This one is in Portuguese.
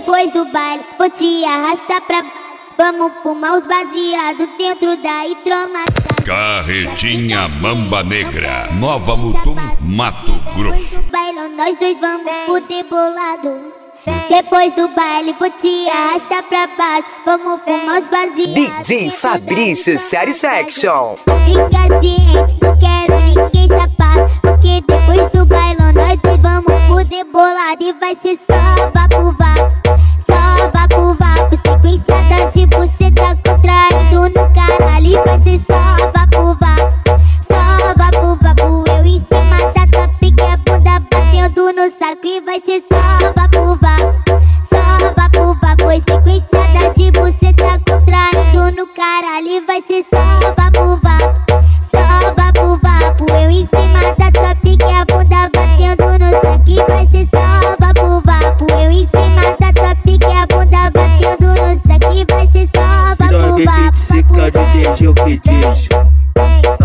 Depois do baile, vou te arrastar pra baixo. Vamos fumar os baseados dentro da hidromassagem. Carretinha Mamba Negra, Nova Mutum, Mato Grosso. Bailão, nós dois vamos fuder bolado. Depois do baile, vou te arrastar pra baixo. Vamos fumar os baseados. DJ Fabrício Satisfaction. Fica ciente, não quero ninguém chapado. Porque depois do bailão, nós dois vamos fuder bolado. E vai ser só vapo vapo, só vapo vapo. Sequenciada de buceta contraindo no caralho. E vai ser só vapo vapo, só vapo vapo. Eu em cima da tua pique, a bunda batendo no saco. E vai ser só vapo vapo, só vapo vapo. Sequenciada de buceta contraindo no caralho. E vai ser só vapo vapo, só vapo vapo. Eu em cima da tua pique, a bunda batendo no saco. E vai ser só vapo vapo. Eu em cima da tua pique, a bunda batendo no saco. E vai ser só vapo vapo. Seca de DJ o que diz.